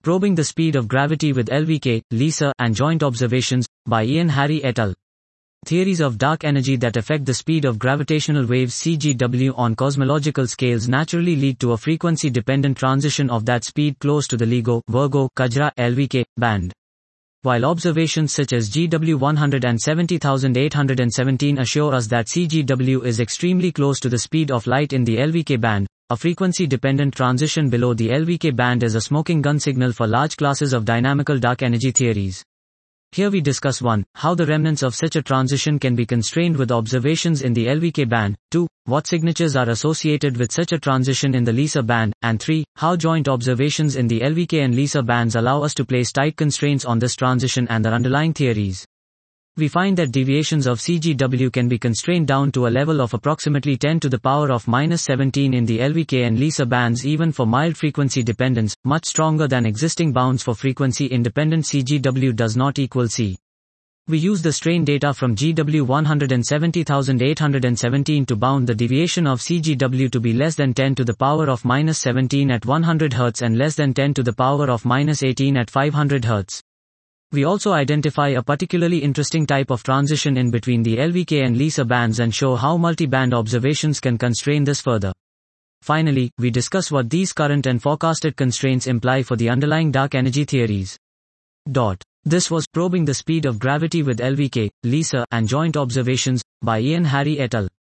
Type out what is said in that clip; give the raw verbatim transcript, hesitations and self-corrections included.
Probing the Speed of Gravity with L V K, LISA, and Joint Observations, by Ian Harry et al. Theories of dark energy that affect the speed of gravitational waves C G W on cosmological scales naturally lead to a frequency-dependent transition of that speed close to the LIGO, Virgo, Cajra, L V K, band. While observations such as G W one hundred seventy thousand eight hundred seventeen assure us that C G W is extremely close to the speed of light in the L V K band, a frequency-dependent transition below the L V K band is a smoking gun signal for large classes of dynamical dark energy theories. Here we discuss one. How the remnants of such a transition can be constrained with observations in the L V K band, two. What signatures are associated with such a transition in the LISA band, and three. How joint observations in the L V K and LISA bands allow us to place tight constraints on this transition and their underlying theories. We find that deviations of C G W can be constrained down to a level of approximately ten to the power of minus seventeen in the L V K and LISA bands even for mild frequency dependence, much stronger than existing bounds for frequency-independent C G W does not equal C. We use the strain data from G W one hundred seventy thousand eight hundred seventeen to bound the deviation of C G W to be less than ten to the power of minus seventeen at one hundred hertz and less than ten to the power of minus eighteen at five hundred hertz. We also identify a particularly interesting type of transition in between the L V K and LISA bands and show how multi-band observations can constrain this further. Finally, we discuss what these current and forecasted constraints imply for the underlying dark energy theories. Dot. This was Probing the Speed of Gravity with L V K, LISA, and Joint Observations, by Ian Harry et al.